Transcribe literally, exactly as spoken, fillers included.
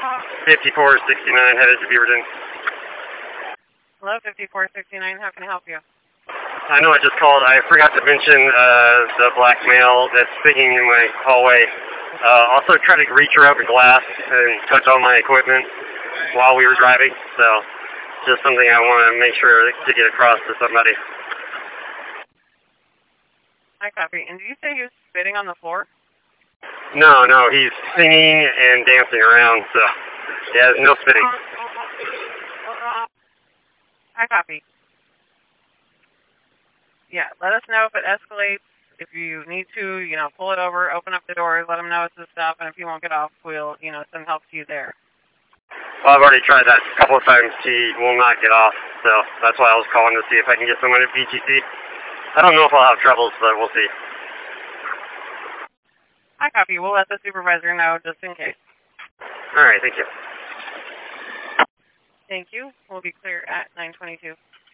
fifty-four sixty-nine headed to Beaverton. Hello, fifty-four sixty-nine. How can I help you? I know I just called. I forgot to mention uh, the black male that's sitting in my hallway. Uh, also tried to reach around the glass and touch all my equipment while we were driving. So just something I want to make sure to get across to somebody. I copy. And did you say he was spitting on the floor? No, no, he's singing and dancing around. So yeah, no spitting. I copy. Yeah, let us know if it escalates. If you need to, you know, pull it over, open up the doors, let them know it's a stop, and if you won't get off, we'll, you know, send help to you there. Well, I've already tried that a couple of times. He will not get off, so that's why I was calling to see if I can get someone at B G C. I don't know if I'll have troubles, but we'll see. I copy. We'll let the supervisor know just in case. All right, thank you. Thank you. We'll be clear at nine twenty-two.